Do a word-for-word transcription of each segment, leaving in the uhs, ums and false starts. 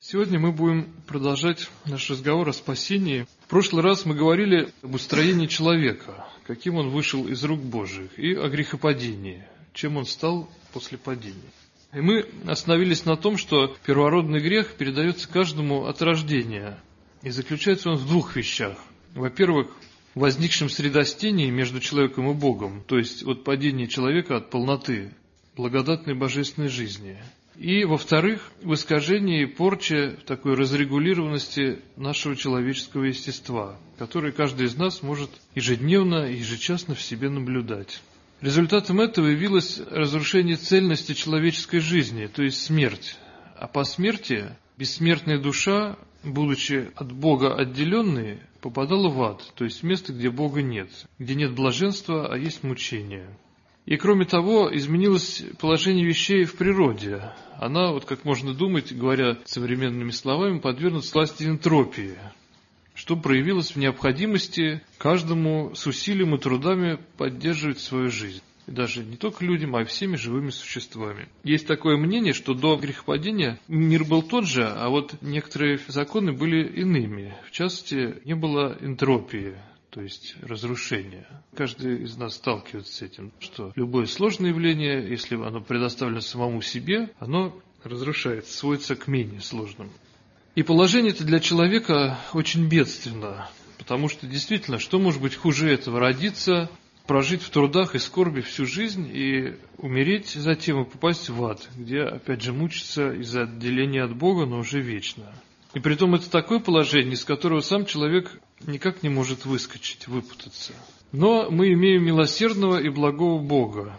Сегодня мы будем продолжать наш разговор о спасении. В прошлый раз мы говорили об устроении человека, каким он вышел из рук Божьих, и о грехопадении, чем он стал после падения. И мы остановились на том, что первородный грех передается каждому от рождения, и заключается он в двух вещах. Во-первых, в возникшем средостении между человеком и Богом, то есть от падения человека от полноты благодатной божественной жизни. И, во-вторых, в искажении и порче такой разрегулированности нашего человеческого естества, которое каждый из нас может ежедневно и ежечасно в себе наблюдать. Результатом этого явилось разрушение цельности человеческой жизни, то есть смерть. А по смерти бессмертная душа, будучи от Бога отделенной, попадала в ад, то есть в место, где Бога нет, где нет блаженства, а есть мучения. И кроме того, изменилось положение вещей в природе. Она, вот как можно думать, говоря современными словами, подвергнута власти энтропии, что проявилось в необходимости каждому с усилием и трудами поддерживать свою жизнь. И даже не только людям, а и всеми живыми существами. Есть такое мнение, что до грехопадения мир был тот же, а вот некоторые законы были иными. В частности, не было энтропии, то есть разрушения. Каждый из нас сталкивается с этим, что любое сложное явление, если оно предоставлено самому себе, оно разрушается, сводится к менее сложным. И положение-то для человека очень бедственно, потому что действительно, что может быть хуже этого? Родиться, прожить в трудах и скорби всю жизнь и умереть затем и попасть в ад, где опять же мучиться из-за отделения от Бога, но уже вечно. И притом это такое положение, из которого сам человек никак не может выскочить, выпутаться. Но мы имеем милосердного и благого Бога.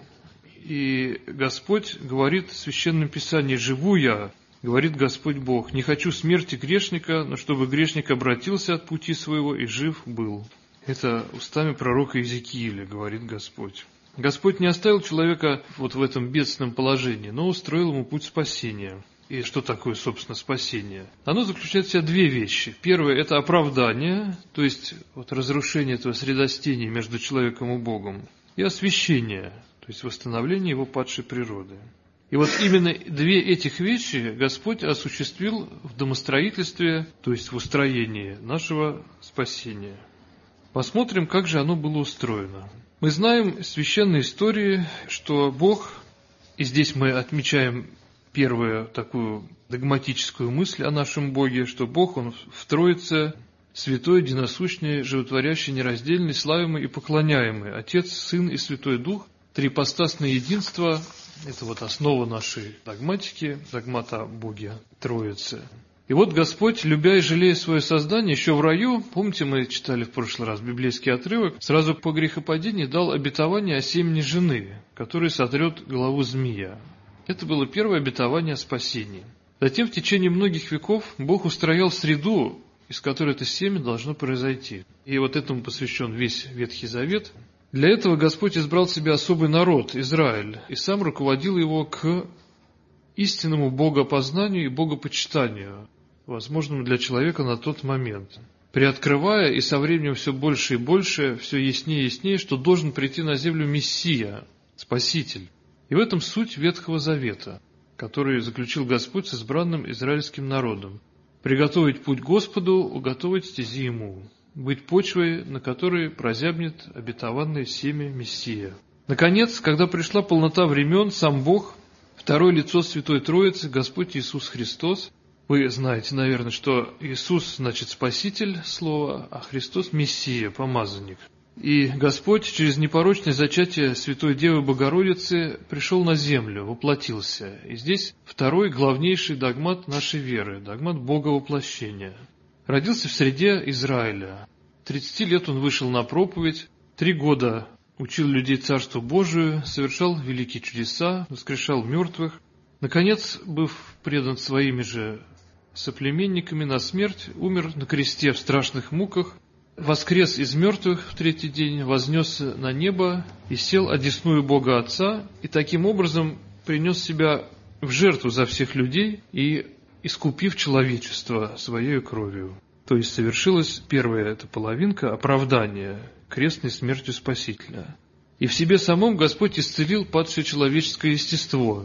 И Господь говорит в Священном Писании: «Живу я, говорит Господь Бог, не хочу смерти грешника, но чтобы грешник обратился от пути своего и жив был». Это устами пророка Иезекииля говорит Господь. Господь не оставил человека вот в этом бедственном положении, но устроил ему путь спасения. И что такое, собственно, спасение? Оно заключает в себе две вещи. Первое – это оправдание, то есть вот разрушение этого средостения между человеком и Богом, и освящение, то есть восстановление его падшей природы. И вот именно две этих вещи Господь осуществил в домостроительстве, то есть в устроении нашего спасения. Посмотрим, как же оно было устроено. Мы знаем из священной истории, что Бог, и здесь мы отмечаем первую такую догматическую мысль о нашем Боге, что Бог, Он в Троице, святой, единосущный, животворящий, нераздельный, славимый и поклоняемый, Отец, Сын и Святой Дух, трипостасное единство, это вот основа нашей догматики, догмата о Боге Троице. И вот Господь, любя и жалея свое создание, еще в раю, помните, мы читали в прошлый раз библейский отрывок, сразу по грехопадении дал обетование о семени жены, которая сотрет голову змея. Это было первое обетование о спасении. Затем в течение многих веков Бог устроял среду, из которой это семя должно произойти. И вот этому посвящен весь Ветхий Завет. Для этого Господь избрал себе особый народ, Израиль, и сам руководил его к истинному богопознанию и богопочитанию, возможному для человека на тот момент, приоткрывая и со временем все больше и больше, все яснее и яснее, что должен прийти на землю Мессия, Спаситель. И в этом суть Ветхого Завета, который заключил Господь с избранным израильским народом. Приготовить путь Господу, уготовить стези Ему, быть почвой, на которой прозябнет обетованное семя Мессия. Наконец, когда пришла полнота времен, сам Бог, второе лицо Святой Троицы, Господь Иисус Христос. Вы знаете, наверное, что Иисус значит Спаситель, слово, а Христос Мессия, помазанник. И Господь через непорочное зачатие Святой Девы Богородицы пришел на землю, воплотился. И здесь второй главнейший догмат нашей веры, догмат Боговоплощения. Родился в среде Израиля. тридцать лет он вышел на проповедь, три года учил людей Царству Божию, совершал великие чудеса, воскрешал мертвых. Наконец, быв предан своими же соплеменниками на смерть, умер на кресте в страшных муках, воскрес из мертвых в третий день, вознесся на небо и сел одесную Бога Отца, и таким образом принес себя в жертву за всех людей и искупив человечество своей кровью. То есть совершилась первая эта половинка оправдания крестной смертью Спасителя. И в себе самом Господь исцелил падшее человеческое естество,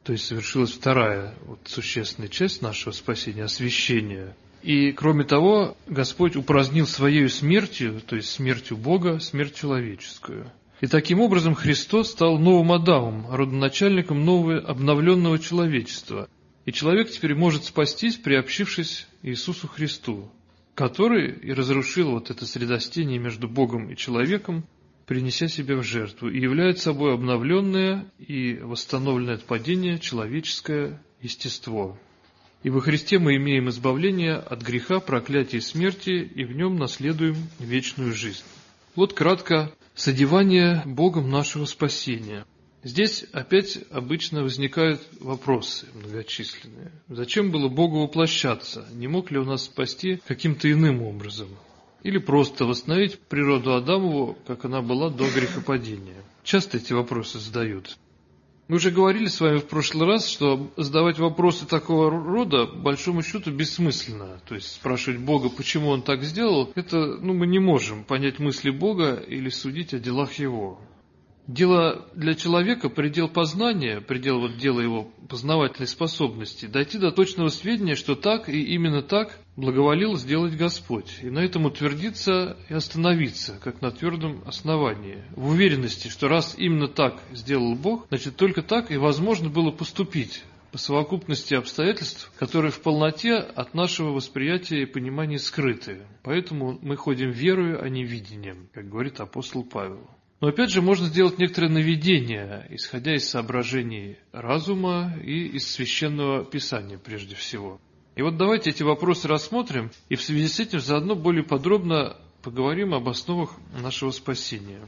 То есть совершилась вторая вот, существенная часть нашего спасения, освящение. И кроме того, Господь упразднил Своею смертью, то есть смертью Бога, смерть человеческую. И таким образом Христос стал новым Адамом, родоначальником нового обновленного человечества. И человек теперь может спастись, приобщившись Иисусу Христу, который и разрушил вот это средостение между Богом и человеком, принеся себя в жертву, и является собой обновленное и восстановленное от падения человеческое естество. И во Христе мы имеем избавление от греха, проклятия и смерти, и в нем наследуем вечную жизнь. Вот кратко содевание Богом нашего спасения. Здесь опять обычно возникают вопросы многочисленные. Зачем было Богу воплощаться? Не мог ли он нас спасти каким-то иным образом? Или просто восстановить природу Адамову, как она была до грехопадения? Часто эти вопросы задают. Мы уже говорили с вами в прошлый раз, что задавать вопросы такого рода, по большому счету, бессмысленно. То есть спрашивать Бога, почему Он так сделал, это ну, мы не можем понять мысли Бога или судить о делах Его. Дело для человека, предел познания, предел вот дела его познавательной способности, дойти до точного сведения, что так и именно так благоволил сделать Господь, и на этом утвердиться и остановиться, как на твердом основании, в уверенности, что раз именно так сделал Бог, значит только так и возможно было поступить по совокупности обстоятельств, которые в полноте от нашего восприятия и понимания скрыты. Поэтому мы ходим верою, а не видением, как говорит апостол Павел. Но опять же можно сделать некоторое наведение, исходя из соображений разума и из Священного Писания прежде всего. И вот давайте эти вопросы рассмотрим, и в связи с этим заодно более подробно поговорим об основах нашего спасения.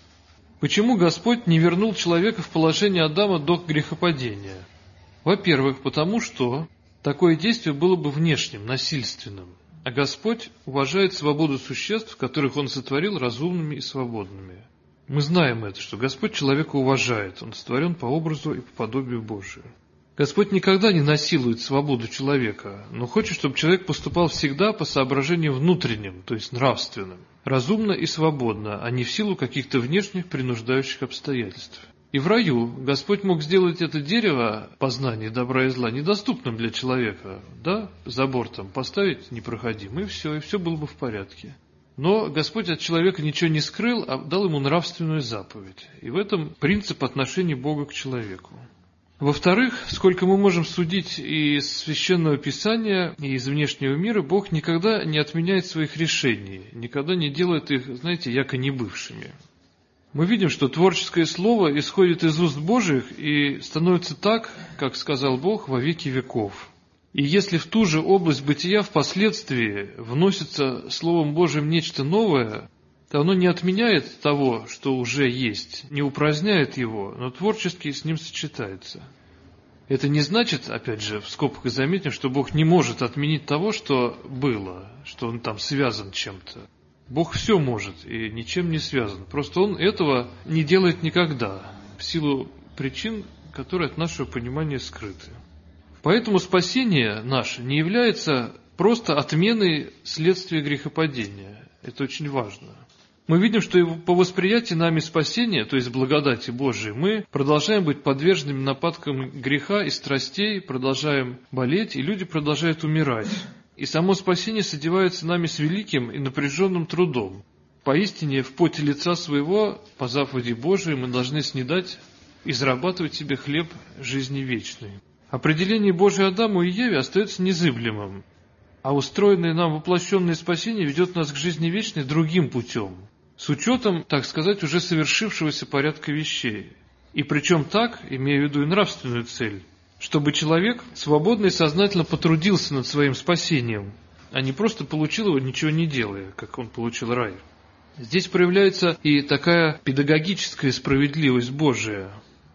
Почему Господь не вернул человека в положение Адама до грехопадения? Во-первых, потому что такое действие было бы внешним, насильственным, а Господь уважает свободу существ, которых Он сотворил разумными и свободными. Мы знаем это, что Господь человека уважает, Он сотворен по образу и по подобию Божию. Господь никогда не насилует свободу человека, но хочет, чтобы человек поступал всегда по соображениям внутренним, то есть нравственным, разумно и свободно, а не в силу каких-то внешних принуждающих обстоятельств. И в раю Господь мог сделать это дерево познания добра и зла недоступным для человека, да, забор там поставить непроходим, и все, и все было бы в порядке. Но Господь от человека ничего не скрыл, а дал ему нравственную заповедь. И в этом принцип отношения Бога к человеку. Во-вторых, сколько мы можем судить и из Священного Писания, и из внешнего мира, Бог никогда не отменяет своих решений, никогда не делает их, знаете, яко не бывшими. Мы видим, что творческое слово исходит из уст Божьих и становится так, как сказал Бог, во веки веков. И если в ту же область бытия впоследствии вносится Словом Божьим нечто новое, то оно не отменяет того, что уже есть, не упраздняет его, но творчески с ним сочетается. Это не значит, опять же, в скобках заметим, что Бог не может отменить того, что было, что Он там связан чем-то. Бог все может и ничем не связан. Просто Он этого не делает никогда, в силу причин, которые от нашего понимания скрыты. Поэтому спасение наше не является просто отменой следствия грехопадения. Это очень важно. Мы видим, что по восприятию нами спасения, то есть благодати Божией, мы продолжаем быть подверженными нападкам греха и страстей, продолжаем болеть, и люди продолжают умирать. И само спасение содевается нами с великим и напряженным трудом. Поистине, в поте лица своего, по заповеди Божией, мы должны снедать и зарабатывать себе хлеб жизни вечной. Определение Божие Адаму и Еве остается незыблемым, а устроенное нам воплощенное спасение ведет нас к жизни вечной другим путем, с учетом, так сказать, уже совершившегося порядка вещей. И причем так, имея в виду и нравственную цель, чтобы человек свободно и сознательно потрудился над своим спасением, а не просто получил его, ничего не делая, как он получил рай. Здесь проявляется и такая педагогическая справедливость Божия,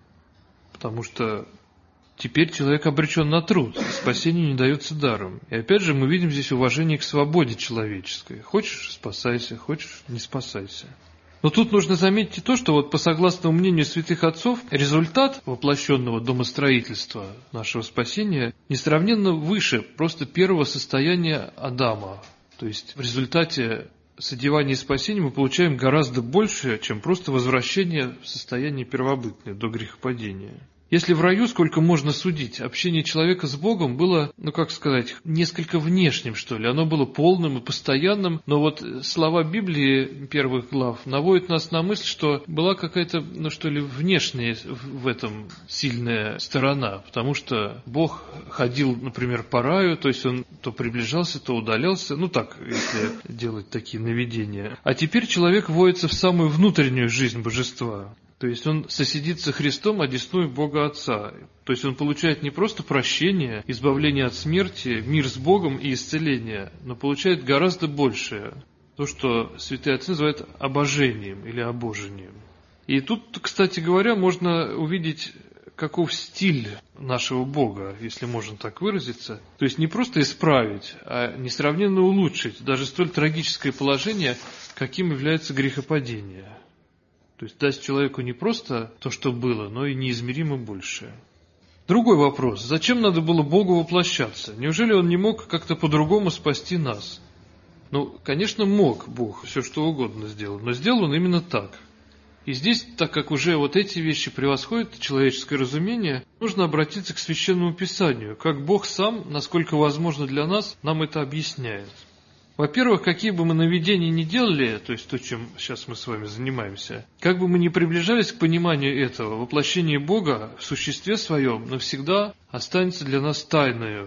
потому что теперь человек обречен на труд, спасение не дается даром. И опять же мы видим здесь уважение к свободе человеческой. Хочешь – спасайся, хочешь – не спасайся. Но тут нужно заметить и то, что вот по согласному мнению святых отцов, результат воплощенного домостроительства нашего спасения несравненно выше просто первого состояния Адама. То есть в результате содевания и спасения мы получаем гораздо больше, чем просто возвращение в состояние первобытное до грехопадения. Если в раю сколько можно судить, общение человека с Богом было, ну как сказать, несколько внешним, что ли. Оно было полным и постоянным, но вот слова Библии первых глав наводят нас на мысль, что была какая-то, ну что ли, внешняя в этом сильная сторона, потому что Бог ходил, например, по раю, то есть Он то приближался, то удалялся, ну так, если делать такие наведения. А теперь человек вводится в самую внутреннюю жизнь Божества. То есть он сосидится Христом, одесную Бога Отца. То есть он получает не просто прощение, избавление от смерти, мир с Богом и исцеление, но получает гораздо большее. То, что святые отцы называют обожением или обожением. И тут, кстати говоря, можно увидеть, каков стиль нашего Бога, если можно так выразиться. То есть не просто исправить, а несравненно улучшить даже столь трагическое положение, каким является грехопадение. То есть дать человеку не просто то, что было, но и неизмеримо большее. Другой вопрос. Зачем надо было Богу воплощаться? Неужели Он не мог как-то по-другому спасти нас? Ну, конечно, мог Бог все что угодно сделать, но сделал Он именно так. И здесь, так как уже вот эти вещи превосходят человеческое разумение, нужно обратиться к Священному Писанию, как Бог сам, насколько возможно для нас, нам это объясняет. Во-первых, какие бы мы наведения ни делали, то есть то, чем сейчас мы с вами занимаемся, как бы мы ни приближались к пониманию этого, воплощение Бога в существе своем навсегда останется для нас тайною.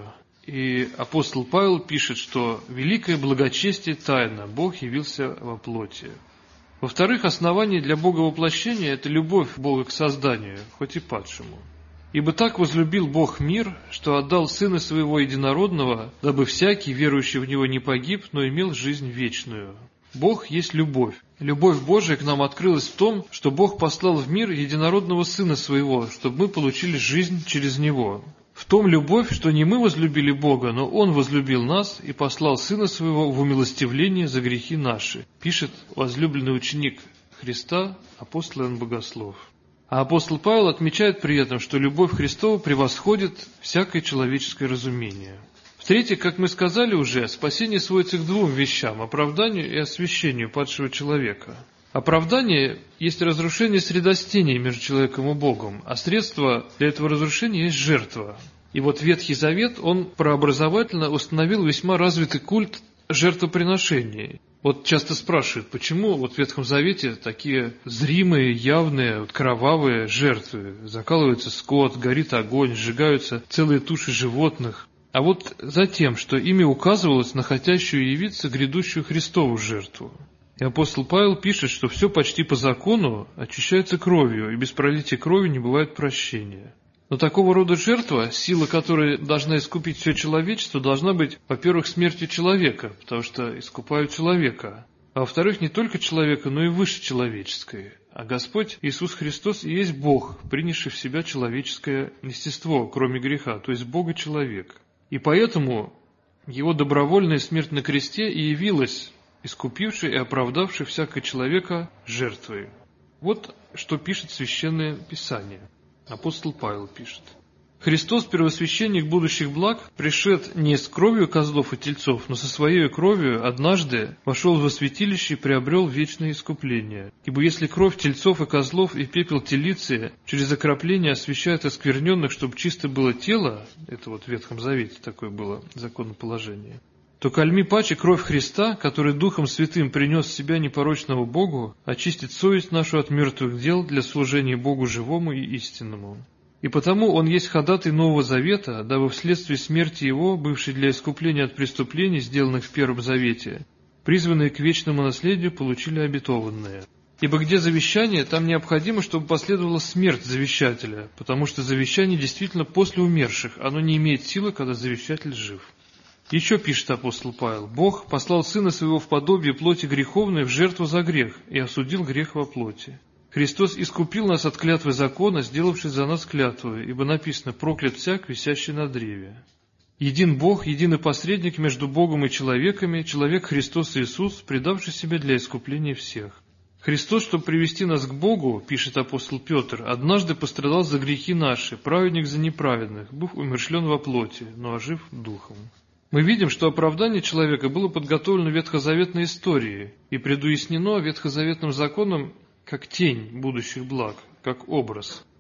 И апостол Павел пишет, что великое благочестие тайна, Бог явился во плоти. Во-вторых, основание для Бога воплощения – это любовь Бога к созданию, хоть и падшему. «Ибо так возлюбил Бог мир, что отдал Сына Своего Единородного, дабы всякий, верующий в Него, не погиб, но имел жизнь вечную». Бог есть любовь. Любовь Божия к нам открылась в том, что Бог послал в мир Единородного Сына Своего, чтобы мы получили жизнь через Него. В том любовь, что не мы возлюбили Бога, но Он возлюбил нас и послал Сына Своего в умилостивление за грехи наши, пишет возлюбленный ученик Христа, апостол Иоанн Богослов. А апостол Павел отмечает при этом, что любовь Христова превосходит всякое человеческое разумение. В-третьих, как мы сказали уже, спасение сводится к двум вещам – оправданию и освящению падшего человека. Оправдание есть разрушение средостения между человеком и Богом, а средство для этого разрушения есть жертва. И вот Ветхий Завет, он прообразовательно установил весьма развитый культ жертвоприношений. Вот часто спрашивают, почему вот в Ветхом Завете такие зримые, явные, вот кровавые жертвы. Закалывается скот, горит огонь, сжигаются целые туши животных. А вот за тем, что ими указывалось на хотящую явиться грядущую Христову жертву. И апостол Павел пишет, что все почти по закону очищается кровью, и без пролития крови не бывает прощения. Но такого рода жертва, сила которой должна искупить все человечество, должна быть, во-первых, смертью человека, потому что искупают человека, а во-вторых, не только человека, но и выше человеческое. А Господь Иисус Христос и есть Бог, принявший в себя человеческое естество, кроме греха, то есть Бога-человек. И поэтому Его добровольная смерть на кресте и явилась искупившей и оправдавшей всякого человека жертвой. Вот что пишет Священное Писание. Апостол Павел пишет. «Христос, первосвященник будущих благ, пришед не с кровью козлов и тельцов, но со своей кровью однажды вошел во святилище и приобрел вечное искупление. Ибо если кровь тельцов и козлов и пепел телицы через окропление освящают оскверненных, чтобы чисто было тело», это вот в Ветхом Завете такое было законоположение, то кальми паче кровь Христа, который Духом Святым принес себя непорочного Богу, очистит совесть нашу от мертвых дел для служения Богу живому и истинному. И потому Он есть ходатай Нового Завета, дабы вследствие смерти Его, бывшей для искупления от преступлений, сделанных в Первом Завете, призванные к вечному наследию, получили обетованное. Ибо где завещание, там необходимо, чтобы последовала смерть завещателя, потому что завещание действительно после умерших, оно не имеет силы, когда завещатель жив». Еще пишет апостол Павел: «Бог послал Сына Своего в подобие плоти греховной в жертву за грех и осудил грех во плоти. Христос искупил нас от клятвы закона, сделавшись за нас клятвою, ибо написано: проклят всяк, висящий на древе. Един Бог, единый посредник между Богом и человеками, человек Христос Иисус, предавший себя для искупления всех. Христос, чтобы привести нас к Богу, пишет апостол Петр, однажды пострадал за грехи наши, праведник за неправедных, быв умершлен во плоти, но ожив духом». Мы видим, что оправдание человека было подготовлено в ветхозаветной истории и предуяснено ветхозаветным законом как тень будущих благ, как образ.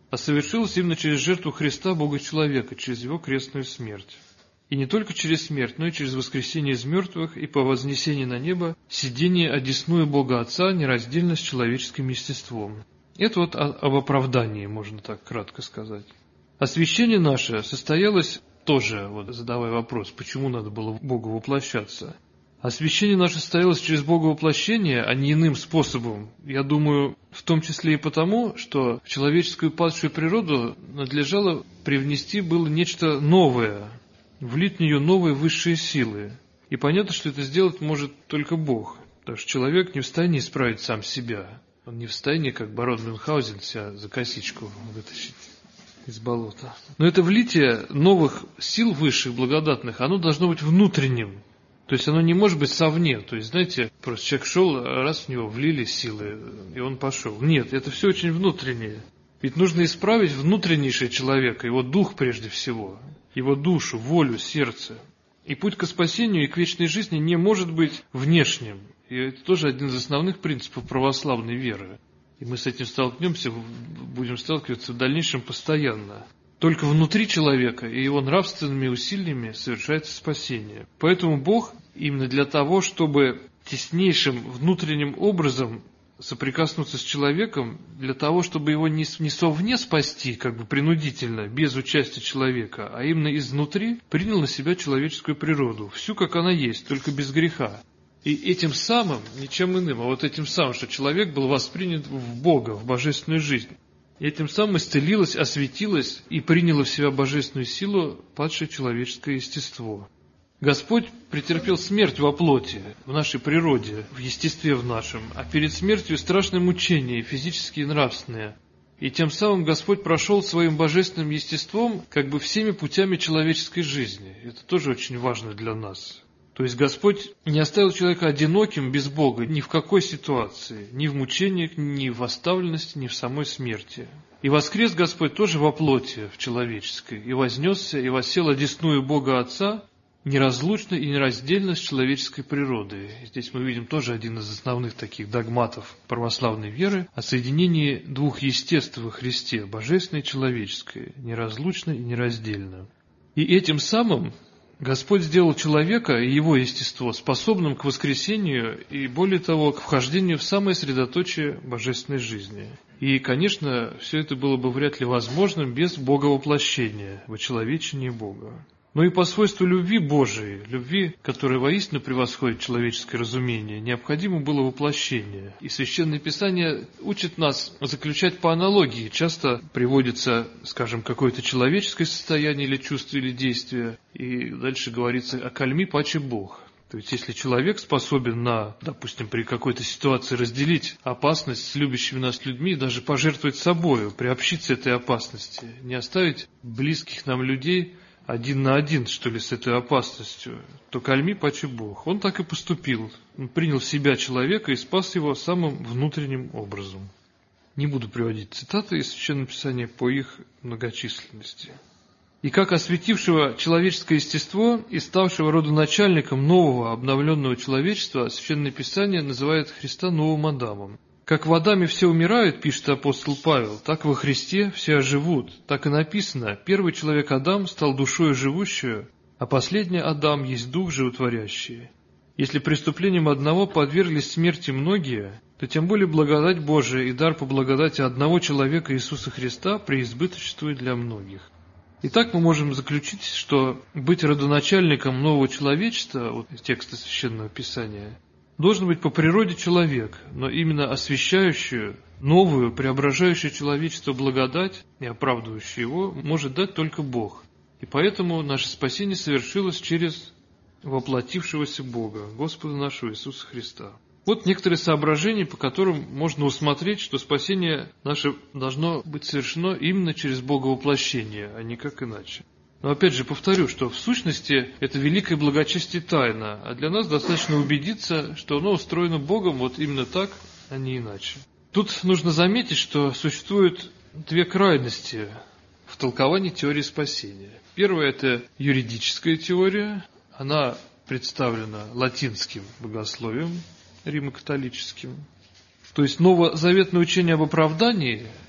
а совершилось именно через жертву Христа, Бога-человека, через Его крестную смерть. И не только через смерть, но и через воскресение из мертвых и по вознесении на небо сидение одесную Бога Отца нераздельно с человеческим естеством. Это вот об оправдании, можно так кратко сказать. Освящение наше состоялось тоже, вот задавая вопрос, почему надо было в Бога воплощаться. Освящение наше состоялось через Бога воплощение, а не иным способом. Я думаю, в том числе и потому, что в человеческую падшую природу надлежало привнести было нечто новое, влить в нее новые высшие силы. И понятно, что это сделать может только Бог, потому что человек не в состоянии исправить сам себя. Он не в состоянии, как барон Мюнхгаузен, себя за косичку вытащить из болота. Но это влитие новых сил высших, благодатных, оно должно быть внутренним. То есть оно не может быть совне. То есть, знаете, просто человек шел, раз в него влили силы, и он пошел. Нет, это все очень внутреннее. Ведь нужно исправить внутреннейшее человека, его дух прежде всего, его душу, волю, сердце. И путь к спасению и к вечной жизни не может быть внешним. И это тоже один из основных принципов православной веры. И мы с этим столкнемся, будем сталкиваться в дальнейшем постоянно. Только внутри человека и его нравственными усилиями совершается спасение. Поэтому Бог именно для того, чтобы теснейшим внутренним образом соприкоснуться с человеком, для того, чтобы его не, не совне спасти, как бы принудительно, без участия человека, а именно изнутри принял на себя человеческую природу, всю как она есть, только без греха. И этим самым, ничем иным, а вот этим самым, что человек был воспринят в Бога, в божественную жизнь. И этим самым исцелилось, осветилось и приняло в себя божественную силу падшее человеческое естество. Господь претерпел смерть во плоти, в нашей природе, в естестве в нашем, а перед смертью страшное мучение, физические и нравственные. И тем самым Господь прошел своим божественным естеством как бы всеми путями человеческой жизни. Это тоже очень важно для нас. То есть Господь не оставил человека одиноким без Бога ни в какой ситуации, ни в мучениях, ни в оставленности, ни в самой смерти. И воскрес Господь тоже во плоти, в человеческой, и вознесся, и воссел одесную Бога Отца, неразлучно и нераздельно с человеческой природой. Здесь мы видим тоже один из основных таких догматов православной веры о соединении двух естеств во Христе, божественное и человеческое, неразлучно и нераздельно. И этим самым Господь сделал человека и его естество способным к воскресению и, более того, к вхождению в самое средоточие божественной жизни. И, конечно, все это было бы вряд ли возможным без боговоплощения, вочеловечения Бога. Но и по свойству любви Божией, любви, которая воистину превосходит человеческое разумение, необходимо было воплощение. И Священное Писание учит нас заключать по аналогии. Часто приводится, скажем, какое-то человеческое состояние или чувство, или действие, и дальше говорится «окольми паче Бог». То есть, если человек способен на, допустим, при какой-то ситуации разделить опасность с любящими нас людьми, даже пожертвовать собою, приобщиться этой опасности, не оставить близких нам людей один на один, что ли, с этой опасностью, то кальми паче Бог. Он так и поступил. Он принял в себя человека и спас его самым внутренним образом. Не буду приводить цитаты из Священного Писания по их многочисленности. И как осветившего человеческое естество и ставшего родоначальником нового обновленного человечества, Священное Писание называет Христа новым Адамом. Как в Адаме все умирают, пишет апостол Павел, так во Христе все оживут. Так и написано, первый человек Адам стал душою живущую, а последний Адам есть дух животворящий. Если преступлением одного подверглись смерти многие, то тем более благодать Божия и дар по благодати одного человека Иисуса Христа преизбыточествует для многих. Итак, мы можем заключить, что быть родоначальником нового человечества, вот из текста Священного Писания, должен быть по природе человек, но именно освящающую, новую, преображающую человечество благодать и оправдывающую его может дать только Бог. И поэтому наше спасение совершилось через воплотившегося Бога, Господа нашего Иисуса Христа. Вот некоторые соображения, по которым можно усмотреть, что спасение наше должно быть совершено именно через Боговоплощение, а никак иначе. Но опять же повторю, что в сущности это великое благочестие тайна, а для нас достаточно убедиться, что оно устроено Богом вот именно так, а не иначе. Тут нужно заметить, что существуют две крайности в толковании теории спасения. Первая – это юридическая теория, она представлена латинским богословием, римо-католическим. То есть новозаветное учение об оправдании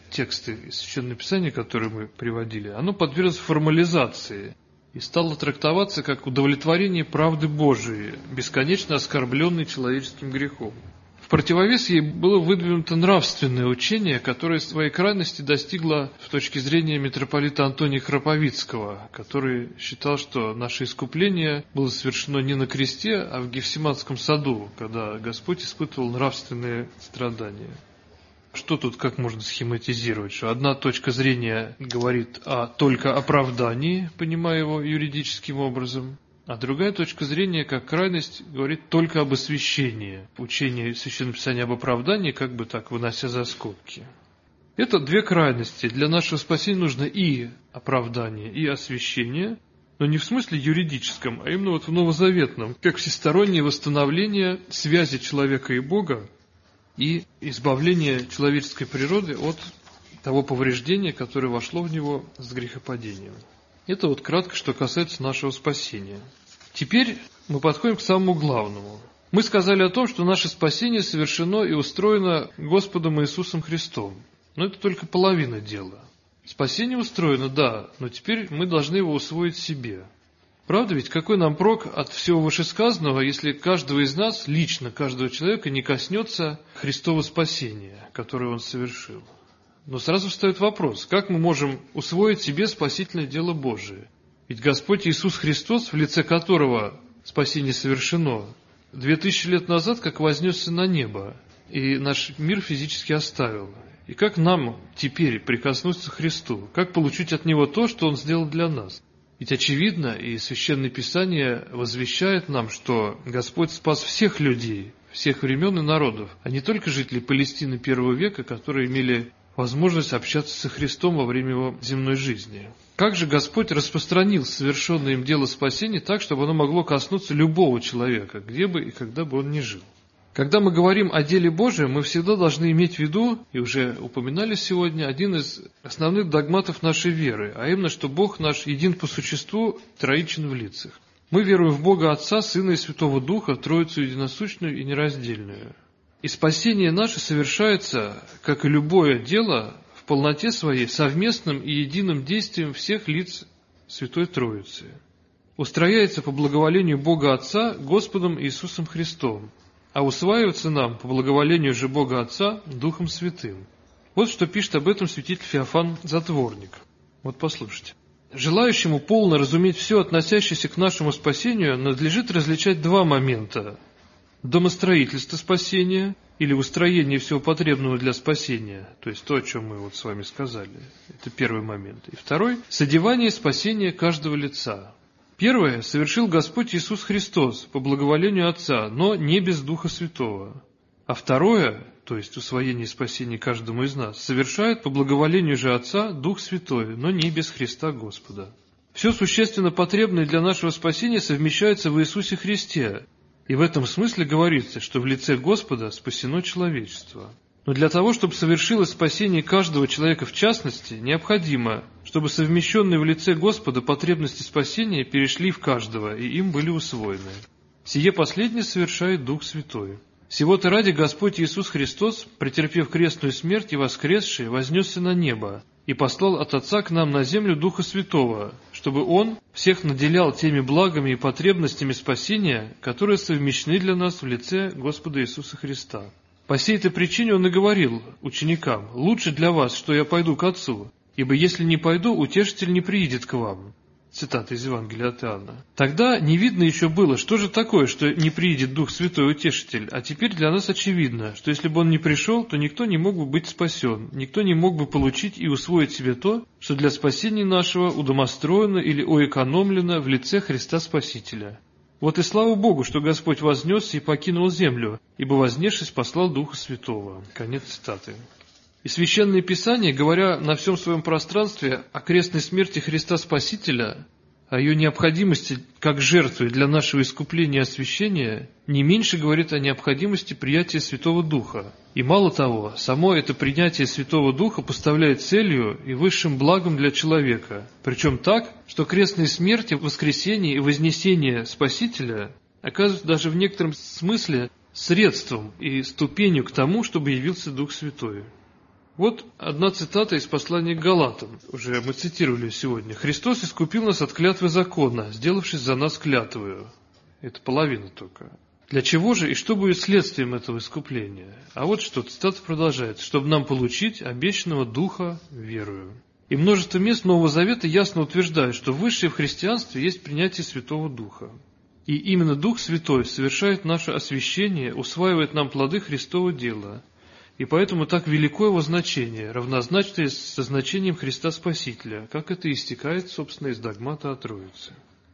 тексты из Священного Писания, которые мы приводили, оно подверглось формализации и стало трактоваться как удовлетворение правды Божией, бесконечно оскорбленной человеческим грехом. В противовес ей было выдвинуто нравственное учение, которое своей крайности достигло с точки зрения митрополита Антония Храповицкого, который считал, что наше искупление было совершено не на кресте, а в Гефсиманском саду, когда Господь испытывал нравственные страдания. Что тут как можно схематизировать? Что одна точка зрения говорит о только оправдании, понимая его юридическим образом, а другая точка зрения, как крайность, говорит только об освящении. Учение Священного Писания об оправдании, как бы так, вынося за скобки. Это две крайности. Для нашего спасения нужно и оправдание, и освящение, но не в смысле юридическом, а именно вот в новозаветном, как всестороннее восстановление связи человека и Бога, и избавление человеческой природы от того повреждения, которое вошло в него с грехопадением. Это вот кратко, что касается нашего спасения. Теперь мы подходим к самому главному. Мы сказали о том, что наше спасение совершено и устроено Господом Иисусом Христом. Но это только половина дела. Спасение устроено, да, но теперь мы должны его усвоить себе. Правда ведь, какой нам прок от всего вышесказанного, если каждого из нас, лично каждого человека, не коснется Христова спасения, которое Он совершил? Но сразу встает вопрос, как мы можем усвоить себе спасительное дело Божие? Ведь Господь Иисус Христос, в лице которого спасение совершено, две тысячи лет назад как вознесся на небо, и наш мир физически оставил. И как нам теперь прикоснуться к Христу? Как получить от Него то, что Он сделал для нас? Ведь очевидно, и Священное Писание возвещает нам, что Господь спас всех людей, всех времен и народов, а не только жителей Палестины первого века, которые имели возможность общаться со Христом во время Его земной жизни. Как же Господь распространил совершенное им дело спасения так, чтобы оно могло коснуться любого человека, где бы и когда бы он ни жил? Когда мы говорим о деле Божьем, мы всегда должны иметь в виду, и уже упоминали сегодня, один из основных догматов нашей веры, а именно, что Бог наш един по существу, троичен в лицах. Мы веруем в Бога Отца, Сына и Святого Духа, Троицу единосущную и нераздельную. И спасение наше совершается, как и любое дело, в полноте своей, совместным и единым действием всех лиц Святой Троицы. Устрояется по благоволению Бога Отца Господом Иисусом Христом, а усваивается нам, по благоволению же Бога Отца, Духом Святым. Вот что пишет об этом святитель Феофан Затворник. Вот послушайте. Желающему полно разуметь все, относящееся к нашему спасению, надлежит различать два момента. Домостроительство спасения, или устроение всего потребного для спасения, то есть то, о чем мы вот с вами сказали. Это первый момент. И второй – содевание спасения каждого лица. Первое совершил Господь Иисус Христос по благоволению Отца, но не без Духа Святого. А второе, то есть усвоение спасения каждому из нас, совершает по благоволению же Отца Дух Святой, но не без Христа Господа. Все существенно потребное для нашего спасения совмещается в Иисусе Христе. И в этом смысле говорится, что в лице Господа спасено человечество. Но для того, чтобы совершилось спасение каждого человека в частности, необходимо, чтобы совмещенные в лице Господа потребности спасения перешли в каждого, и им были усвоены. Сие последнее совершает Дух Святой. Сего-то ради Господь Иисус Христос, претерпев крестную смерть и воскресший, вознесся на небо и послал от Отца к нам на землю Духа Святого, чтобы Он всех наделял теми благами и потребностями спасения, которые совмещены для нас в лице Господа Иисуса Христа. По сей-то причине Он и говорил ученикам: «Лучше для вас, что я пойду к Отцу, ибо если не пойду, Утешитель не приидет к вам». Цитата из Евангелия от Иоанна. Тогда не видно еще было, что же такое, что не приидет Дух Святой Утешитель, а теперь для нас очевидно, что если бы Он не пришел, то никто не мог бы быть спасен, никто не мог бы получить и усвоить себе то, что для спасения нашего удомостроено или оэкономлено в лице Христа Спасителя. Вот и слава Богу, что Господь вознесся и покинул землю, ибо вознесшись послал Духа Святого. Конец цитаты. И Священное Писание, говоря на всем своем пространстве о крестной смерти Христа Спасителя, о ее необходимости как жертвы для нашего искупления и освящения, не меньше говорит о необходимости приятия Святого Духа. И мало того, само это принятие Святого Духа поставляет целью и высшим благом для человека, причем так, что крестная смерть, воскресение и вознесение Спасителя оказываются даже в некотором смысле средством и ступенью к тому, чтобы явился Дух Святой. Вот одна цитата из послания к Галатам, уже мы цитировали сегодня. «Христос искупил нас от клятвы закона, сделавшись за нас клятвою». Это половина только. Для чего же и что будет следствием этого искупления? А вот что, цитата продолжается. «Чтобы нам получить обещанного Духа верою». И множество мест Нового Завета ясно утверждают, что высшее в христианстве есть принятие Святого Духа. И именно Дух Святой совершает наше освящение, усваивает нам плоды Христова дела. И поэтому так велико его значение, равнозначное со значением Христа Спасителя, как это истекает, собственно, из догмата о Троице.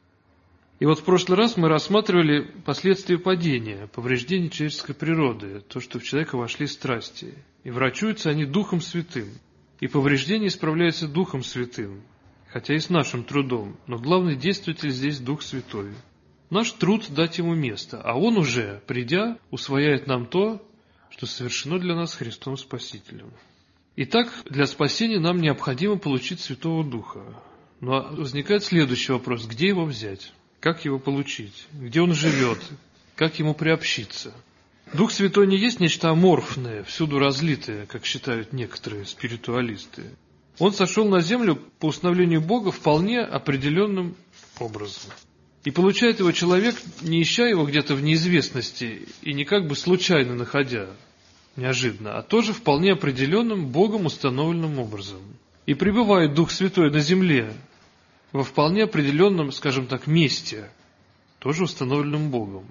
И вот в прошлый раз мы рассматривали последствия падения, повреждения человеческой природы, то, что в человека вошли страсти. И врачуются они Духом Святым. И повреждение исправляется Духом Святым, хотя и с нашим трудом, но главный действователь здесь Дух Святой. Наш труд дать ему место, а он уже, придя, усвояет нам то, что совершено для нас Христом Спасителем. Итак, для спасения нам необходимо получить Святого Духа. Но возникает следующий вопрос: где его взять? Как его получить? Где он живет? Как ему приобщиться? Дух Святой не есть нечто аморфное, всюду разлитое, как считают некоторые спиритуалисты. Он сошел на землю по установлению Бога вполне определенным образом. И получает его человек, не ища его где-то в неизвестности и не как бы случайно находя, неожиданно, а тоже вполне определенным Богом установленным образом. И пребывает Дух Святой на земле во вполне определенном, скажем так, месте, тоже установленным Богом.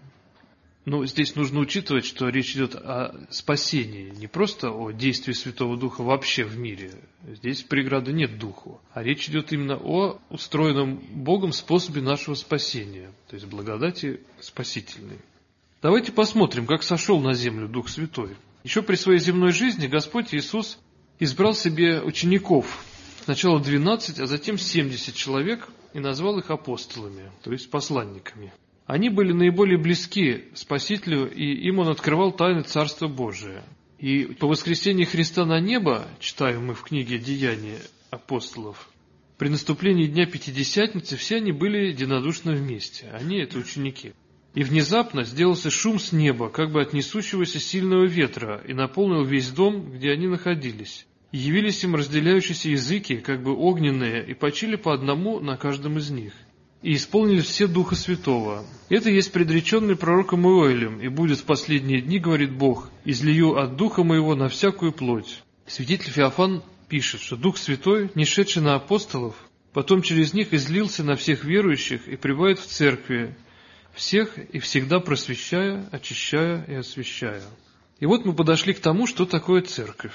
Но здесь нужно учитывать, что речь идет о спасении, не просто о действии Святого Духа вообще в мире. Здесь преграды нет Духу, а речь идет именно о устроенном Богом способе нашего спасения, то есть благодати спасительной. Давайте посмотрим, как сошел на землю Дух Святой. Еще при своей земной жизни Господь Иисус избрал себе учеников, сначала двенадцать, а затем семьдесят человек, и назвал их апостолами, то есть посланниками. Они были наиболее близки Спасителю, и им Он открывал тайны Царства Божия. И по воскресении Христа на небо, читаем мы в книге «Деяния апостолов», при наступлении Дня Пятидесятницы все они были единодушно вместе. Они – это ученики. И внезапно сделался шум с неба, как бы от несущегося сильного ветра, и наполнил весь дом, где они находились. И явились им разделяющиеся языки, как бы огненные, и почили по одному на каждом из них. И исполнили все Духа Святого. Это есть предреченный пророком Иоэлем, и будет в последние дни, говорит Бог, излию от Духа Моего на всякую плоть. Святитель Феофан пишет, что Дух Святой, не шедший на апостолов, потом через них излился на всех верующих и пребывает в церкви, всех и всегда просвещая, очищая и освящая. И вот мы подошли к тому, что такое церковь.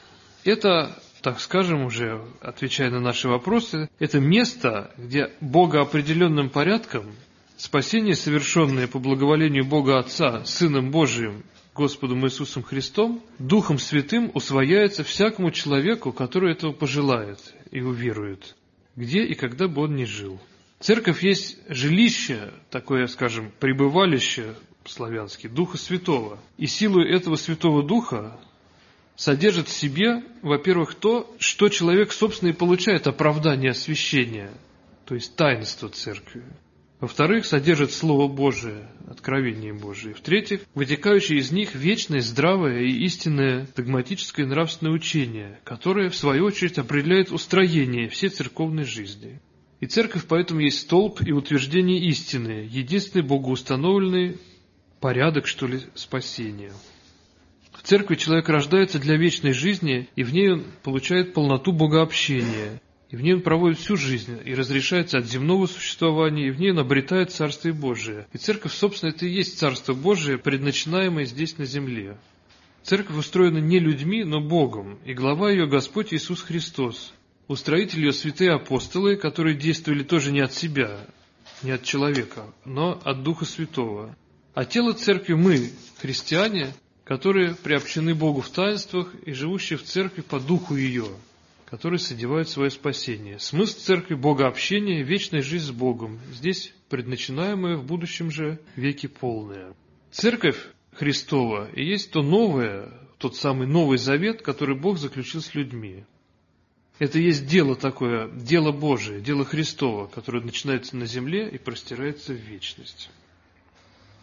Это, так скажем, уже отвечая на наши вопросы, это место, где богоопределенным порядком спасение, совершенное по благоволению Бога Отца, Сыном Божиим, Господом Иисусом Христом, Духом Святым усвояется всякому человеку, который этого пожелает и уверует, где и когда бы он ни жил. Церковь есть жилище, такое, скажем, пребывалище славянский, Духа Святого. И силу этого Святого Духа содержит в себе, во-первых, то, что человек, собственно, и получает оправдание освящения, то есть таинство церкви. Во-вторых, содержит Слово Божие, откровение Божие. В-третьих, вытекающее из них вечное, здравое и истинное догматическое и нравственное учение, которое, в свою очередь, определяет устроение всей церковной жизни. И церковь поэтому есть столб и утверждение истины, единственный богоустановленный порядок, что ли, спасения. В церкви человек рождается для вечной жизни, и в ней он получает полноту богообщения, и в ней он проводит всю жизнь, и разрешается от земного существования, и в ней он обретает Царствие Божие. И церковь, собственно, это и есть Царство Божие, предначинаемое здесь на земле. Церковь устроена не людьми, но Богом, и глава ее Господь Иисус Христос. Устроитель ее святые апостолы, которые действовали тоже не от себя, не от человека, но от Духа Святого. А тело церкви мы, христиане, которые приобщены Богу в таинствах и живущие в церкви по духу ее, которые содевают свое спасение. Смысл церкви – богообщение, вечная жизнь с Богом, здесь предначинаемая в будущем же веке полная. Церковь Христова и есть то новое, тот самый Новый Завет, который Бог заключил с людьми. Это есть дело такое, дело Божие, дело Христово, которое начинается на земле и простирается в вечность.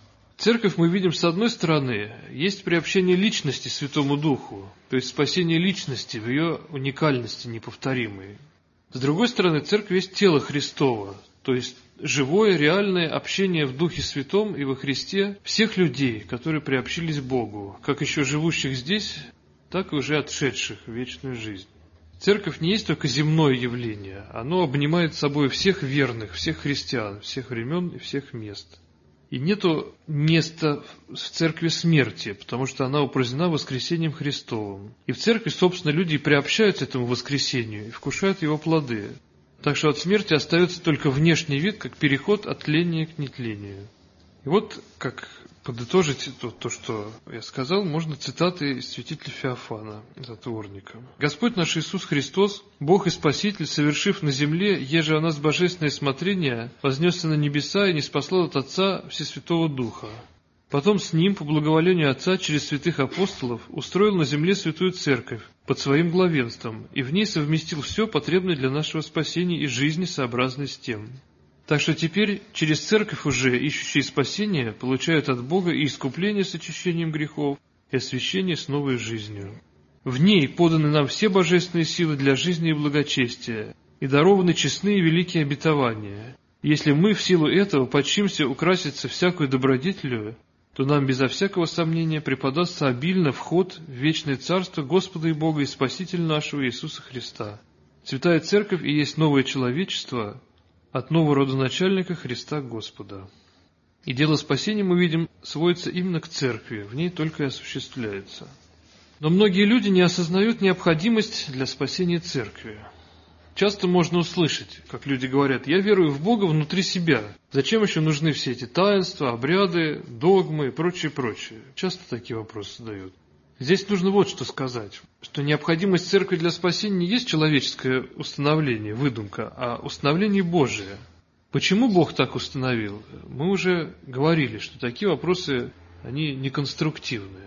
Церковь, мы видим, с одной стороны, есть приобщение личности Святому Духу, то есть спасение личности в ее уникальности неповторимой. С другой стороны, Церковь есть тело Христово, то есть живое, реальное общение в Духе Святом и во Христе всех людей, которые приобщились к Богу, как еще живущих здесь, так и уже отшедших в вечную жизнь. Церковь не есть только земное явление, оно обнимает собой всех верных, всех христиан, всех времен и всех мест. И нету места в церкви смерти, потому что она упразднена воскресением Христовым. И в церкви, собственно, люди приобщаются к этому воскресению и вкушают его плоды. Так что от смерти остается только внешний вид, как переход от тления к нетлению. И вот, как подытожить то, то, что я сказал, можно цитаты из святителя Феофана, затворника. «Господь наш Иисус Христос, Бог и Спаситель, совершив на земле, еже о нас божественное смотрение, вознесся на небеса и ниспослал от Отца Всесвятого Духа. Потом с Ним, по благоволению Отца, через святых апостолов, устроил на земле святую церковь под Своим главенством, и в ней совместил все, потребное для нашего спасения и жизни, сообразной с тем». Так что теперь через церковь уже ищущие спасения получают от Бога и искупление с очищением грехов, и освящение с новой жизнью. В ней поданы нам все божественные силы для жизни и благочестия, и дарованы честные и великие обетования. Если мы в силу этого почимся украситься всякую добродетелью, то нам безо всякого сомнения преподастся обильно вход в вечное царство Господа и Бога и Спасителя нашего Иисуса Христа. Святая Церковь и есть новое человечество от нового родоначальника Христа Господа. И дело спасения, мы видим, сводится именно к Церкви, в ней только и осуществляется. Но многие люди не осознают необходимость для спасения Церкви. Часто можно услышать, как люди говорят: «Я верую в Бога внутри себя. Зачем еще нужны все эти таинства, обряды, догмы и прочее, прочее?» Часто такие вопросы задают. Здесь нужно вот что сказать, что необходимость Церкви для спасения не есть человеческое установление, выдумка, а установление Божие. Почему Бог так установил? Мы уже говорили, что такие вопросы, они неконструктивные.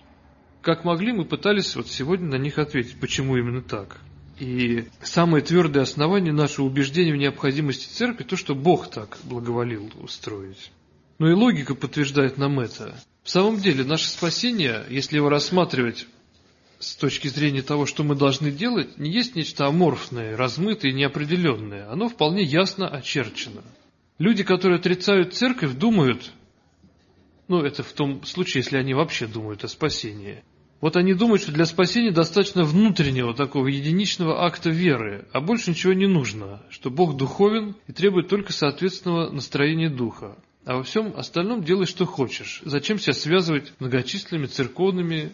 Как могли, мы пытались вот сегодня на них ответить, почему именно так. И самое твердое основание нашего убеждения в необходимости Церкви – то, что Бог так благоволил устроить. Но и логика подтверждает нам это. В самом деле, наше спасение, если его рассматривать с точки зрения того, что мы должны делать, не есть нечто аморфное, размытое и неопределенное. Оно вполне ясно очерчено. Люди, которые отрицают Церковь, думают, ну это в том случае, если они вообще думают о спасении, вот они думают, что для спасения достаточно внутреннего такого единичного акта веры, а больше ничего не нужно, что Бог духовен и требует только соответственного настроения духа. А во всем остальном делай, что хочешь. Зачем себя связывать многочисленными церковными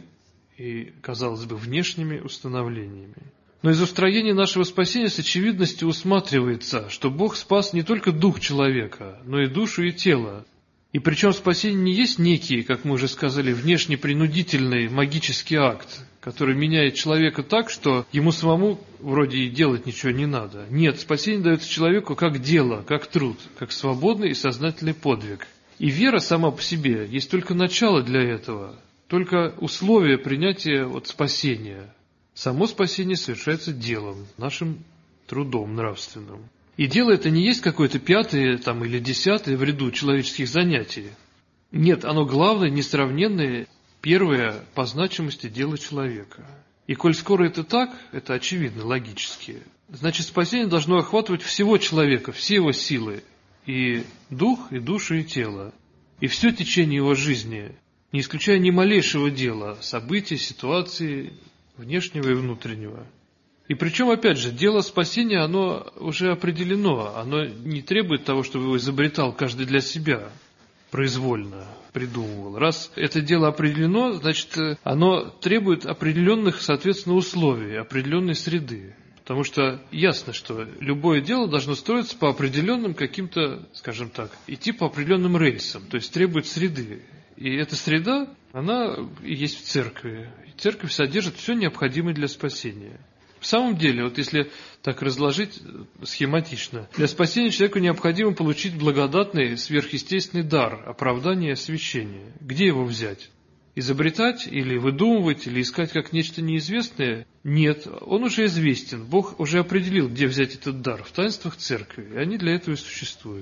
и, казалось бы, внешними установлениями? Но из устроения нашего спасения с очевидностью усматривается, что Бог спас не только дух человека, но и душу и тело. И причем спасение не есть некий, как мы уже сказали, внешне принудительный магический акт, который меняет человека так, что ему самому вроде и делать ничего не надо. Нет, спасение дается человеку как дело, как труд, как свободный и сознательный подвиг. И вера сама по себе есть только начало для этого, только условие принятия вот спасения. Само спасение совершается делом, нашим трудом нравственным. И дело это не есть какое-то пятое там, или десятое в ряду человеческих занятий. Нет, оно главное, несравненное, первое по значимости дело человека. И коль скоро это так, это очевидно, логически, значит спасение должно охватывать всего человека, все его силы, и дух, и душу, и тело, и все течение его жизни, не исключая ни малейшего дела, событий, ситуации, внешнего и внутреннего. И причем, опять же, дело спасения, оно уже определено, оно не требует того, чтобы его изобретал каждый для себя, произвольно придумывал. Раз это дело определено, значит, оно требует определенных, соответственно, условий, определенной среды. Потому что ясно, что любое дело должно строиться по определенным каким-то, скажем так, идти по определенным рельсам, то есть требует среды. И эта среда, она и есть в церкви. И церковь содержит все необходимое для спасения. В самом деле, вот если так разложить схематично, для спасения человеку необходимо получить благодатный сверхъестественный дар, оправдание и освящение. Где его взять? Изобретать или выдумывать, или искать как нечто неизвестное? Нет, он уже известен. Бог уже определил, где взять этот дар, в таинствах церкви, и они для этого и существуют.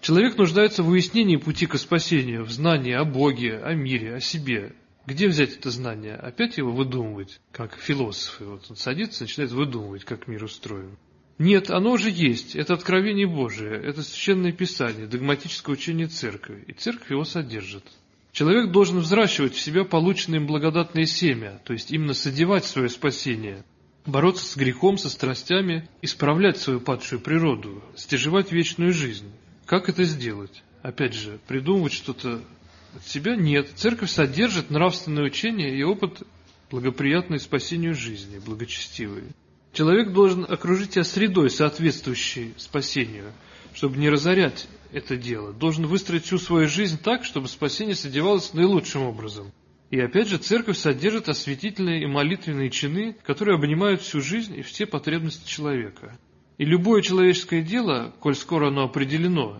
Человек нуждается в выяснении пути к спасению, в знании о Боге, о мире, о себе. Где взять это знание? Опять его выдумывать, как философы. Вот он садится и начинает выдумывать, как мир устроен. Нет, оно уже есть. Это откровение Божие, это священное писание, догматическое учение церкви. И церковь его содержит. Человек должен взращивать в себя полученное им благодатное семя, то есть именно содевать свое спасение, бороться с грехом, со страстями, исправлять свою падшую природу, стяжевать вечную жизнь. Как это сделать? Опять же, придумывать что-то от себя? Нет. Церковь содержит нравственное учение и опыт, благоприятный спасению жизни, благочестивый. Человек должен окружить себя средой, соответствующей спасению, чтобы не разорять это дело. Должен выстроить всю свою жизнь так, чтобы спасение содевалось наилучшим образом. И опять же, церковь содержит осветительные и молитвенные чины, которые обнимают всю жизнь и все потребности человека. И любое человеческое дело, коль скоро оно определено,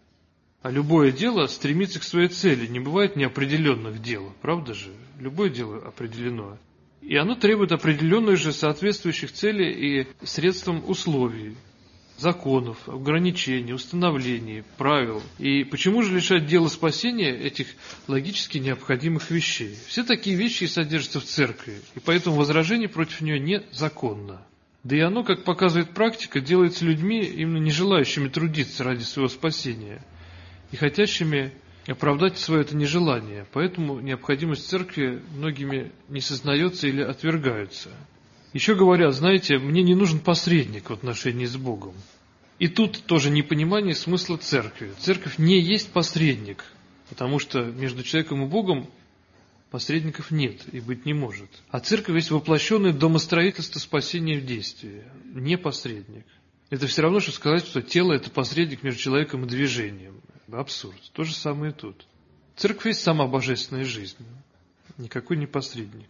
а любое дело стремится к своей цели, не бывает неопределенных дел, правда же? Любое дело определено. И оно требует определенных же соответствующих целей и средствам условий, законов, ограничений, установлений, правил. И почему же лишать дела спасения этих логически необходимых вещей? Все такие вещи и содержатся в церкви, и поэтому возражение против нее незаконно. Да и оно, как показывает практика, делается людьми, именно не желающими трудиться ради своего спасения, и хотящими оправдать свое это нежелание. Поэтому необходимость церкви многими не сознается или отвергается. Еще говорят, знаете, мне не нужен посредник в отношении с Богом. И тут тоже непонимание смысла церкви. Церковь не есть посредник, потому что между человеком и Богом посредников нет и быть не может. А церковь есть воплощенное домостроительство спасения в действии, не посредник. Это все равно, что сказать, что тело – это посредник между человеком и движением. Абсурд. То же самое и тут. Церковь есть сама божественная жизнь, никакой не посредник.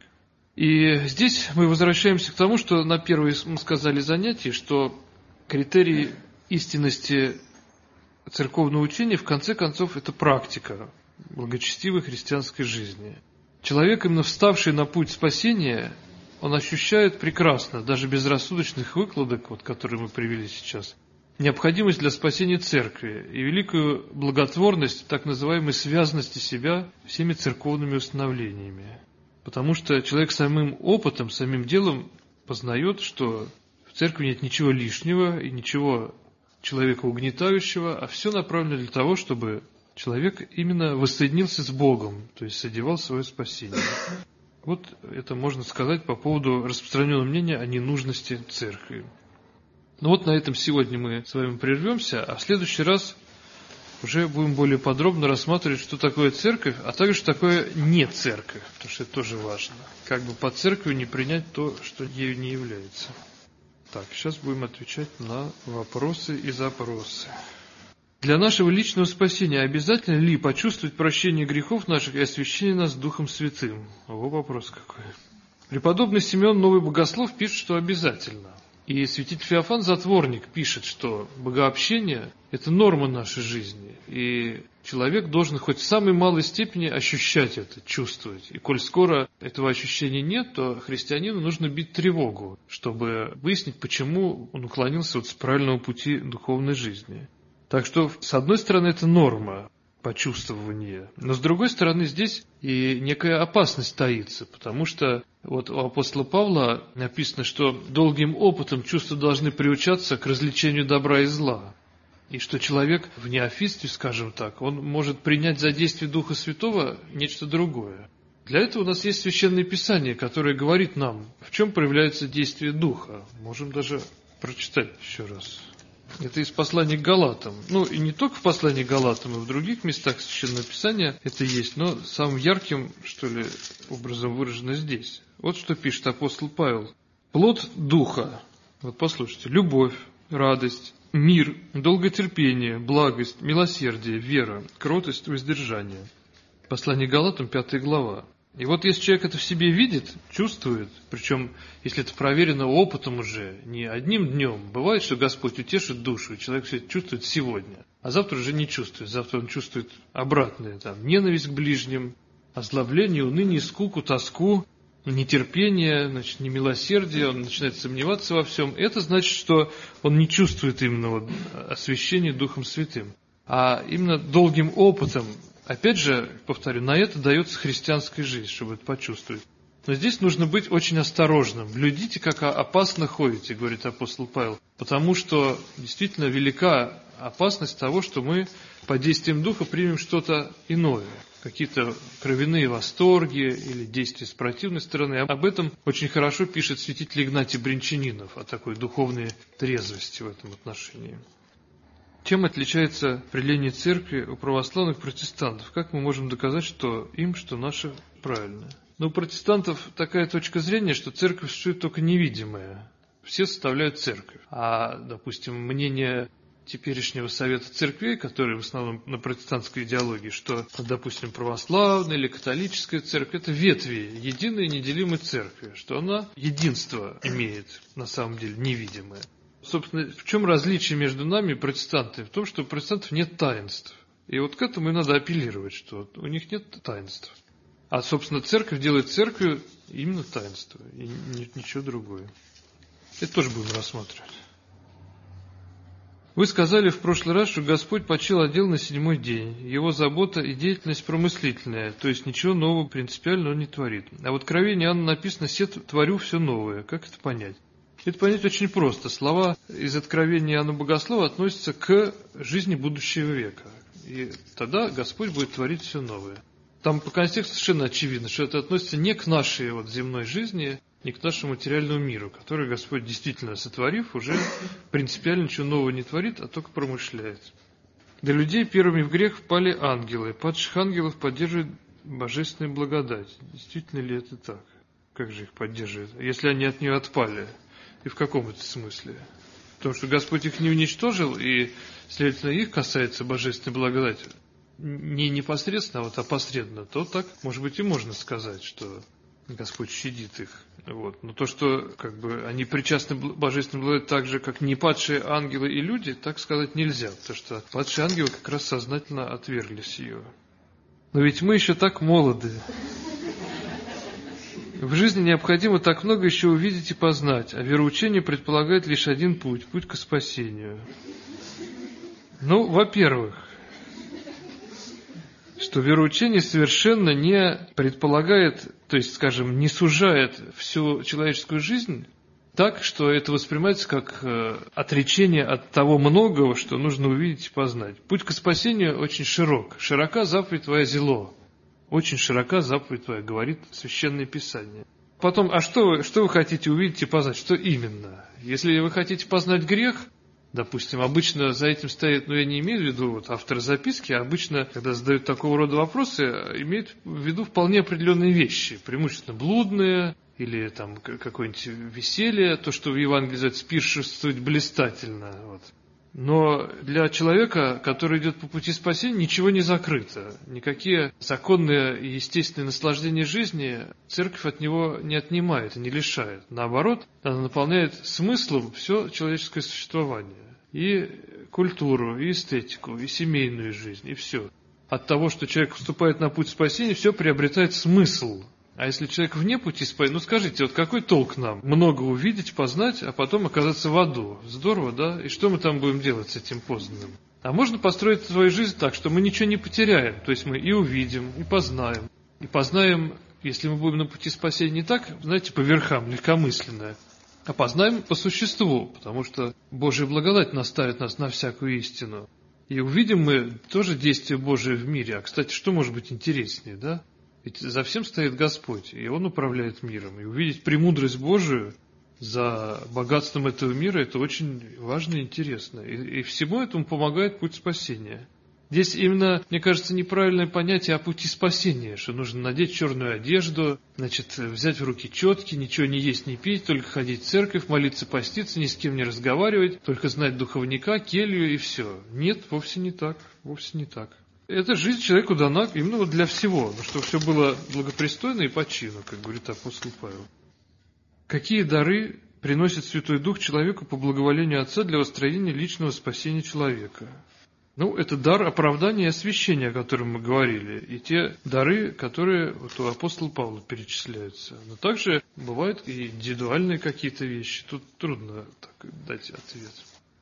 И здесь мы возвращаемся к тому, что на первое мы сказали занятие, что критерий истинности церковного учения в конце концов это практика благочестивой христианской жизни. Человек, именно вставший на путь спасения, он ощущает прекрасно, даже без рассудочных выкладок, вот, которые мы привели сейчас, необходимость для спасения церкви и великую благотворность так называемой связанности себя всеми церковными установлениями. Потому что человек самым опытом, самим делом познает, что в церкви нет ничего лишнего и ничего человека угнетающего, а все направлено для того, чтобы человек именно воссоединился с Богом, то есть содевал свое спасение. Вот это можно сказать по поводу распространенного мнения о ненужности церкви. Ну вот на этом сегодня мы с вами прервемся, а в следующий раз уже будем более подробно рассматривать, что такое церковь, а также что такое не церковь, потому что это тоже важно. Как бы под церковью не принять то, что ею не является. Так, сейчас будем отвечать на вопросы и запросы. Для нашего личного спасения обязательно ли почувствовать прощение грехов наших и освящение нас Духом Святым? О, вопрос какой. Преподобный Симеон Новый Богослов пишет, что обязательно. И святитель Феофан Затворник пишет, что богообщение – это норма нашей жизни, и человек должен хоть в самой малой степени ощущать это, чувствовать. И коль скоро этого ощущения нет, то христианину нужно бить тревогу, чтобы выяснить, почему он уклонился от правильного пути духовной жизни. Так что, с одной стороны, это норма почувствования, но с другой стороны, здесь и некая опасность таится, потому что вот у апостола Павла написано, что долгим опытом чувства должны приучаться к развлечению добра и зла. И что человек в неофитстве, скажем так, он может принять за действие Духа Святого нечто другое. Для этого у нас есть Священное Писание, которое говорит нам, в чем проявляется действие Духа. Можем даже прочитать еще раз. Это из послания к Галатам. Ну, и не только в послании к Галатам, и в других местах Священного Писания это есть, но самым ярким, что ли, образом выражено здесь. Вот что пишет апостол Павел. Плод Духа, вот послушайте, любовь, радость, мир, долготерпение, благость, милосердие, вера, кротость, воздержание. Послание к Галатам, пятая глава. И вот если человек это в себе видит, чувствует, причем, если это проверено опытом уже, не одним днем, бывает, что Господь утешит душу, и человек все это чувствует сегодня, а завтра уже не чувствует, завтра он чувствует обратное, там, ненависть к ближним, озлобление, уныние, скуку, тоску, нетерпение, значит, немилосердие, он начинает сомневаться во всем. Это значит, что он не чувствует именно вот освящения Духом Святым. а именно долгим опытом. Опять же, повторю, на это дается христианская жизнь, чтобы это почувствовать. Но здесь нужно быть очень осторожным. Глядите, как опасно ходите, говорит апостол Павел. Потому что действительно велика опасность того, что мы под действием Духа примем что-то иное. Какие-то кровяные восторги или действия с противной стороны. Об этом очень хорошо пишет святитель Игнатий Брянчанинов, о такой духовной трезвости в этом отношении. Чем отличается определение церкви у православных протестантов? Как мы можем доказать, что им, что наше правильно? Но у протестантов такая точка зрения, что церковь существует только невидимая. Все составляют церковь. А, допустим, мнение теперешнего совета церквей, который в основном на протестантской идеологии, что, допустим, православная или католическая церковь, это ветви единой и неделимой церкви, что она единство имеет, на самом деле, невидимое. Собственно, в чем различие между нами и протестантами? В том, что у протестантов нет таинств. И вот к этому и надо апеллировать, что у них нет таинств. А, собственно, церковь делает церковью именно таинство, и ничего другое. Это тоже будем рассматривать. Вы сказали в прошлый раз, что Господь почил отдел на седьмой день. Его забота и деятельность промыслительная, то есть ничего нового принципиального не творит. А в Откровении Иоанна написано: «Се творю все новое». Как это понять? Это понять очень просто. Слова из Откровения Иоанна Богослова относятся к жизни будущего века. И тогда Господь будет творить все новое. Там по контексту совершенно очевидно, что это относится не к нашей вот земной жизни, не к нашему материальному миру, который Господь, действительно сотворив, уже принципиально ничего нового не творит, а только промышляет. Для людей первыми в грех впали ангелы. Падших ангелов поддерживает божественная благодать. Действительно ли это так? Как же их поддерживает, если они от нее отпали? И в каком это смысле? Потому что Господь их не уничтожил, и, следовательно, их касается божественной благодати. Не непосредственно, а вот опосредованно, то так, может быть, и можно сказать, что Господь щадит их. Вот. Но то, что как бы они причастны божественной благодати так же, как не падшие ангелы и люди, так сказать нельзя, потому что падшие ангелы как раз сознательно отверглись ее. Но ведь мы еще так молоды. В жизни необходимо так много еще увидеть и познать, а вероучение предполагает лишь один путь, путь к спасению. Ну, во-первых, что вероучение совершенно не предполагает, то есть, скажем, не сужает всю человеческую жизнь так, что это воспринимается как отречение от того многого, что нужно увидеть и познать. Путь к спасению очень широк. Широка заповедь твоя зело. Очень широка заповедь твоя, говорит Священное Писание. Потом, а что вы, что вы хотите увидеть и познать? Что именно? Если вы хотите познать грех, допустим, обычно за этим стоит, ну я не имею в виду вот, автор записки, а обычно, когда задают такого рода вопросы, имеют в виду вполне определенные вещи, преимущественно блудные, или там какое-нибудь веселье, то, что в Евангелии называется пиршествовать блистательно. Вот. Но для человека, который идет по пути спасения, ничего не закрыто. Никакие законные и естественные наслаждения жизни церковь от него не отнимает и не лишает. Наоборот, она наполняет смыслом все человеческое существование. И культуру, и эстетику, и семейную жизнь, и все. От того, что человек вступает на путь спасения, все приобретает смысл. А если человек вне пути спасения, ну скажите, вот какой толк нам? Много увидеть, познать, а потом оказаться в аду. Здорово, да? И что мы там будем делать с этим познанным? А можно построить свою жизнь так, что мы ничего не потеряем. То есть мы и увидим, и познаем. И познаем, если мы будем на пути спасения не так, знаете, по верхам, легкомысленно, а познаем по существу, потому что Божья благодать наставит нас на всякую истину. И увидим мы тоже действие Божие в мире. А, кстати, что может быть интереснее, да? Ведь за всем стоит Господь, и Он управляет миром. И увидеть премудрость Божию за богатством этого мира, это очень важно и интересно. И, и всему этому помогает путь спасения. Здесь именно, мне кажется, неправильное понятие о пути спасения, что нужно надеть черную одежду, значит, взять в руки четки, ничего не есть, не пить, только ходить в церковь, молиться, поститься, ни с кем не разговаривать, только знать духовника, келью и все. Нет, вовсе не так, вовсе не так. Эта жизнь человеку дана именно вот для всего, чтобы все было благопристойно и по чину, как говорит апостол Павел. Какие дары приносит Святой Дух человеку по благоволению Отца для устроения личного спасения человека? Ну, это дар оправдания и освящения, о котором мы говорили, и те дары, которые вот у апостола Павла перечисляются. Но также бывают и индивидуальные какие-то вещи. Тут трудно так дать ответ.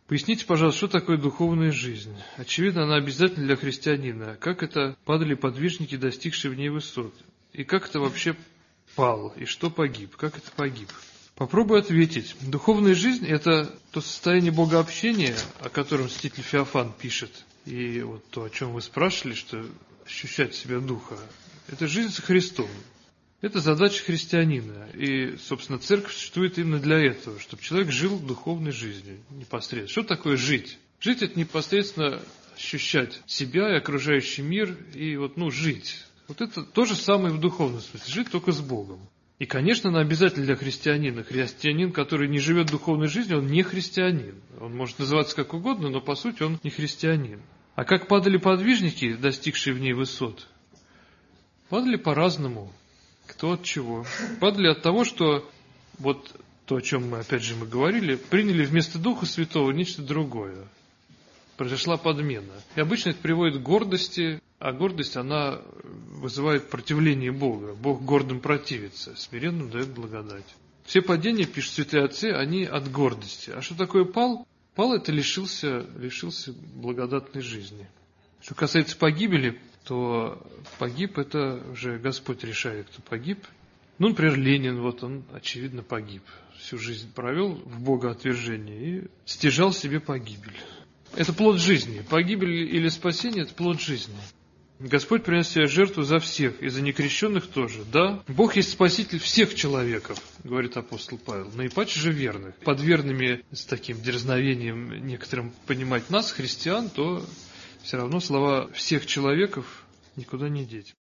Поясните, пожалуйста, что такое духовная жизнь? Очевидно, она обязательна для христианина. Как это падали подвижники, достигшие в ней высот? И как это вообще пал? И что погиб? Как это погиб? Попробую ответить. Духовная жизнь – это то состояние богообщения, о котором святитель Феофан пишет. И вот то, о чем вы спрашивали, что ощущать себя духа, это жизнь со Христом. Это задача христианина. И, собственно, церковь существует именно для этого, чтобы человек жил духовной жизнью непосредственно. Что такое жить? Жить – это непосредственно ощущать себя и окружающий мир, и вот, ну, жить. Вот это то же самое в духовном смысле. Жить только с Богом. И, конечно, она обязательно для христианина. Христианин, который не живет духовной жизнью, он не христианин. Он может называться как угодно, но по сути он не христианин. А как падали подвижники, достигшие в ней высот? Падали по-разному. Кто от чего? Падали от того, что вот то, о чем мы, опять же, мы говорили, приняли вместо Духа Святого нечто другое. Произошла подмена. И обычно это приводит к гордости, а гордость, она вызывает противление Бога. Бог гордым противится, смиренным дает благодать. Все падения, пишут святые отцы, они от гордости. А что такое пал? Пал – это лишился, лишился благодатной жизни. Что касается погибели, то погиб – это уже Господь решает, кто погиб. Ну, например, Ленин, вот он, очевидно, погиб. Всю жизнь провел в богоотвержении и стяжал себе погибель. Это плод жизни. Погибель или спасение – это плод жизни. Господь принес себе жертву за всех, и за некрещенных тоже. Да, Бог есть спаситель всех человеков, говорит апостол Павел, наипаче же верных. Под верными, с таким дерзновением некоторым понимать нас, христиан, то все равно слова всех человеков никуда не деть.